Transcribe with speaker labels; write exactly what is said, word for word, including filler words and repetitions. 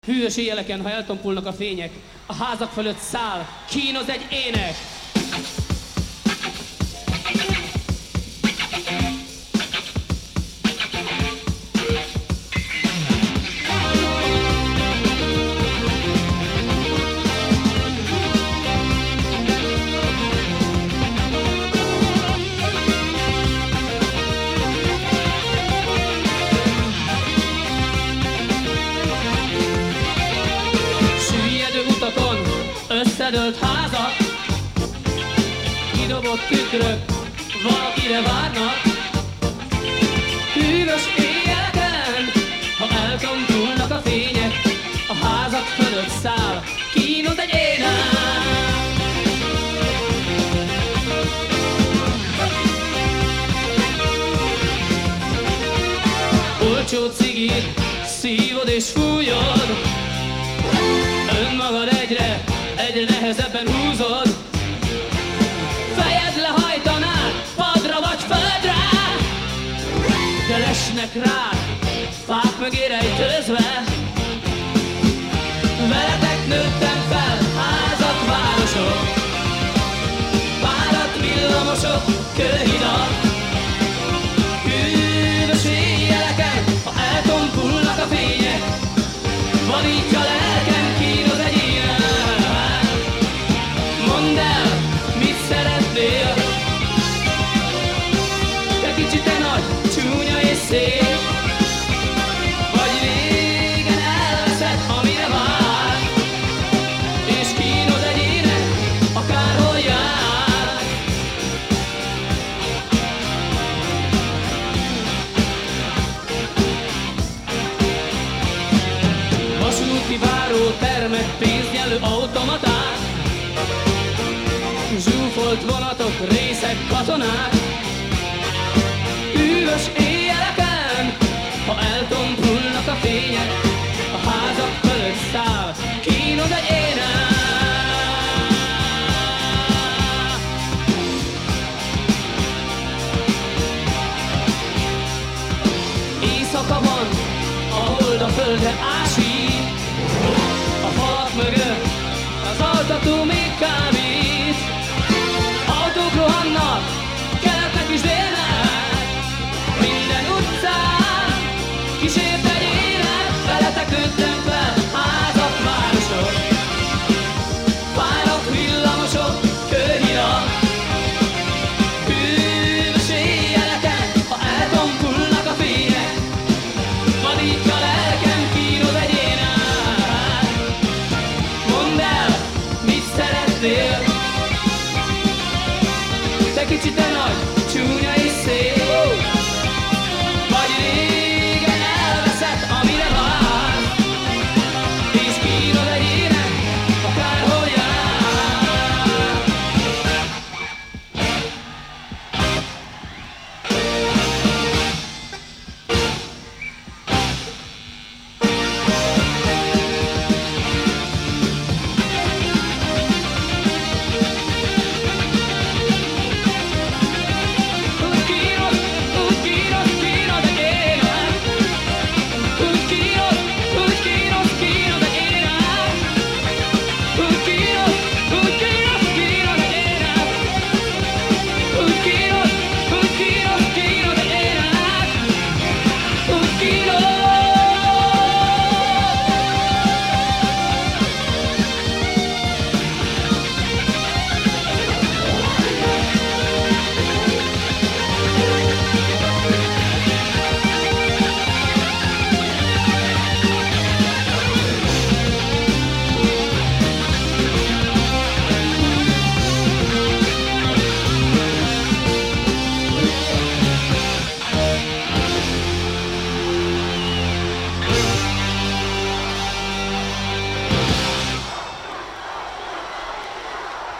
Speaker 1: Hűvös éjjeleken, ha eltompulnak a fények, a házak fölött száll, kínoz egy ének. Összedölt házak, kidobott tükrök, valakire várnak. Hűvös éjjeleken, ha eltompulnak a fények, a házak fölött száll, kínoz egy ének. Olcsó cigit szívod és fújod, önmagad egyre egyre nehezebben húzod. Fejed lehajtanád padra vagy földre, de lesnek rád fák mögé rejtőzve. Veletek nőttem fel házak, városok, párat, villamosok, kőhidak. Hűvös éjjeleken, ha eltompulnak a fények, vadítja lelkem, kínoz egy ének. Mondd el, mit szeretnél? Te kicsi, te nagy, csúnya és szép, vagy régen elveszed, amire vár, és kínoz egy ének, akárhol jár. Vasúti várótermek, pénznyelő automaták, zsúfolt vonatok, részeg katonák. Hűvös éjjeleken, ha eltompulnak a fények, a házak fölött száll, kínoz egy ének. Éjszaka van, a hold a földre ásít, a falak mögött az altató még kábít. Autók rohannak, keletnek és délnek, minden utcán kísért egy ének. Veletek nőttem fel házak, városok, párak, villamosok, kőhidak. Hűvös éjjeleken, ha eltompulnak a fények, vadítja lelkem, kínoz egy ének. Mondd el, mit szeretnél? Te kicsi, te nagy,